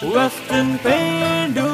Western ਪੇਂਡੂ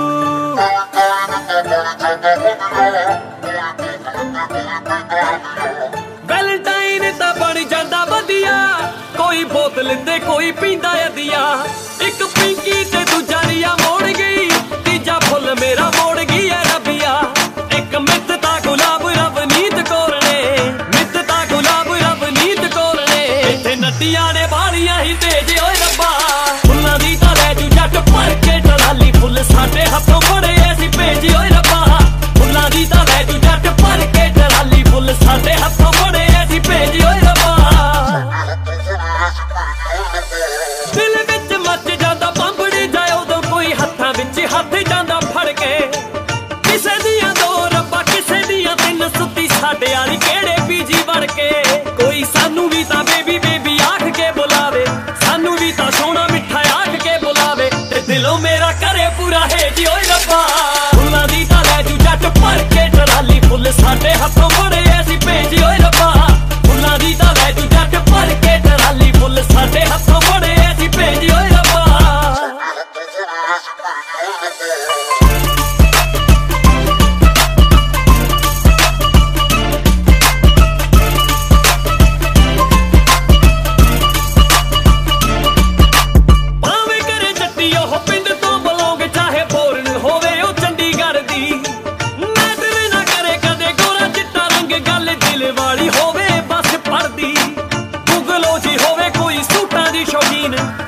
Valentine ਤਾਂ ਬਣ ਜਾਂਦਾ ਵਧੀਆ, ਕੋਈ ਬੋਤਲ ਤੇ ਕੋਈ ਪੀਂਦਾ ਅਧੀਆ। ਇੱਕ ਪਿੰਕੀ ਤੇ ਦੂਜਾ ਰੀਆ ਮੋੜ ਗਈ, ਤੀਜਾ ਫੁੱਲ ਮੇਰਾ ਮੋੜ ਗਈ ਐ ਰੱਬੀਆ। ਇੱਕ ਮਿੱਤ ਤਾਂ ਗੁਲਾਬ ਰਵਨੀਤ ਕੌਰ ਨੇ, ਮਿੱਤ ਤਾਂ ਗੁਲਾਬ ਰਵਨੀਤ ਕੌਰ ਨੇ। ਇੱਥੇ ਨੱਟੀਆਂ ਨੇ ਬਾਲੀਆਂ ਹੀ ਤੇਜ ਓਏ ਰੱਬਾ, ਫੁੱਲਾਂ ਦੀ ਤਾਂ ਲੈ ਜੂ ਜੱਟ ਭਰ ਕੇ ਟਰਾਲੀ। ਫੁੱਲ ਸਾਡੇ ਹੱਥੋਂ ਫੜੇ ਅਸੀਂ ਭੇਜ ਓਏ ਰੱਬਾ, ਫੁੱਲਾਂ ਦੀ ਤਾਂ ਲੈ ਜੂ ਜੱਟ ਭਰ ਕੇ ਟਰਾਲੀ। ਫੁੱਲ ਸਾਡੇ ਹੱਥੋਂ ਫੜੇ ਅਸੀਂ ਭੇਜ ਓਏ ਰੱਬਾ। ਦਿਲ ਵਿੱਚ ਮੱਚ ਜਾਂਦਾ ਬੰਬੜੀ ਜਾਏ ਉਦੋਂ ਕੋਈ ਹੱਥਾਂ ਵਿੱਚ ਹੱਥ ਜਾਂਦਾ ਫੜ ਕੇ। ਕਿਸੇ ਦੀਆਂ ਦੋ ਰੱਬਾ ਕਿਸੇ ਦੀਆਂ ਤਿੰਨ, ਸੁੱਤੀ ਸਾਡੇ ਵਾਲੀ ਕਿਹੜੇ ਪੀਜੀ ਵੜ ਕੇ। ਕੋਈ ਸਾਨੂੰ ਵੀ ਤਾਂ ਬੇਬੀ ਬੇਬੀ ਆਖ ਕੇ ਬੁਲਾਵੇ, ਸਾਨੂੰ ਵੀ ਤਾਂ ਸੋਹਣਾ ਮਿੱਠਾ ਆਖ ਕੇ ਬੁਲਾਵੇ। ਤੇ ਦਿਲੋਂ ਮੇਰਾ ਕਰੇ ਪੂਰਾ ਹੈ ਜੀ ਓਏ ਰੱਬਾ, ਫੁੱਲਾਂ ਦੀ ਤਾਂ ਲੈ ਜੂ ਜੱਟ ਭਰ ਕੇ ਟਰਾਲੀ। ਫੁੱਲ ਸਾਡੇ ਹੱਥੋਂ ਫੜੇ ਅਸੀਂ ਭੇਜ ਓਏ ਰੱਬਾ, ਫੁੱਲਾਂ ਦੀ ਤਾਂ ਲੈ ਜੂ ਜੱਟ ਭਰ ਕੇ ਟਰਾਲੀ। ਫੁੱਲ ਸਾਡੇ ਹੱਥੋਂ ਫੜੇ ਅਸੀਂ ਭੇਜ ਓਏ ਰੱਬਾ। ਭਾਵੇਂ ਕਰੇ ਜੱਟੀ ਉਹ ਪਿੰਡ ਤੋਂ ਬਲੌਂਗ, ਚਾਹੇ ਬੋਰਨ ਹੋਵੇ ਉਹ ਚੰਡੀਗੜ੍ਹ ਦੀ। ਮੈਟਰ ਨਾ ਕਰੇ ਕਦੇ ਗੋਰਾ ਚਿੱਟਾ ਰੰਗ, ਗੱਲ ਦਿਲ ਵਾਲੀ ਹੋਵੇ ਬਸ ਪੜਦੀ। ਗੂਗਲੋ ਜੀ ਹੋਵੇ ਕੋਈ ਸੂਟਾਂ ਦੀ ਸ਼ੌਕੀਨ,